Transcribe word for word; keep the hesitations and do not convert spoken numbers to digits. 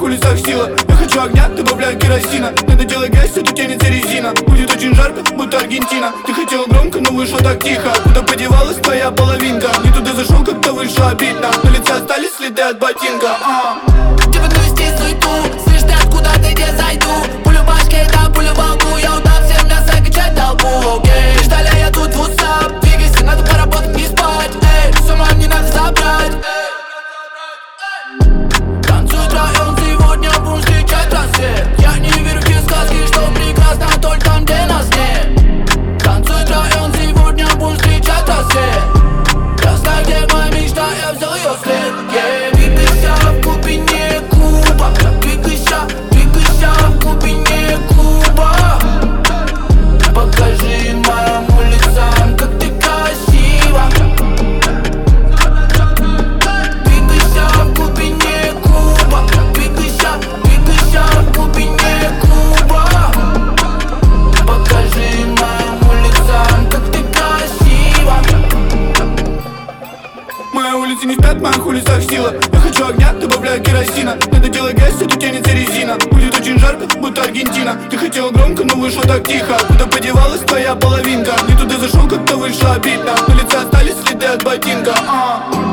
улицах сила. Я хочу огня, добавляю керосина. Надо делать грязь, это тянется резина. Будет очень жарко, будто Аргентина. Ты хотела громко, но вышло так тихо. Куда подевалась твоя половинка? Не туда зашел, как-то вышло обидно. На лице остались следы от ботинка. а. Типа навести суету, слышь, ты откуда ты, где зайду? Пулю башки, да, пулю в волку. Я удав всем мясо, качать толпу, окей. Ждали, я тут в усап. Двигайся, надо поработать, не спать. Эй, с ума не надо забрать. Танцует район, сегодня будем встречать рассвет. Я не верю в те сказки, что прекрасно только там, где нас нет. Танцует район, сегодня будем встречать рассвет. Я знаю, где моя мечта, я взял ее след. Yeah. Двигайся в глубине клуба. Двигайся, двигайся в глубине клуба. Покажи моим улицам, как ты красива. Двигайся в глубине клуба. Двигайся, двигайся в глубине клуба. Покажи моим улицам, как ты красива. Мои улицы не спят, в моих улицах сила. Я хочу огня, добавляю керосина. Надо делать грязь, это тянется резина. Будет очень жарко, будто Аргентина. Ты хотела громко, но вышло так тихо. Куда подевалась твоя половинка? Не туда зашел, как-то вышло обидно. На лице остались следы от ботинка. а.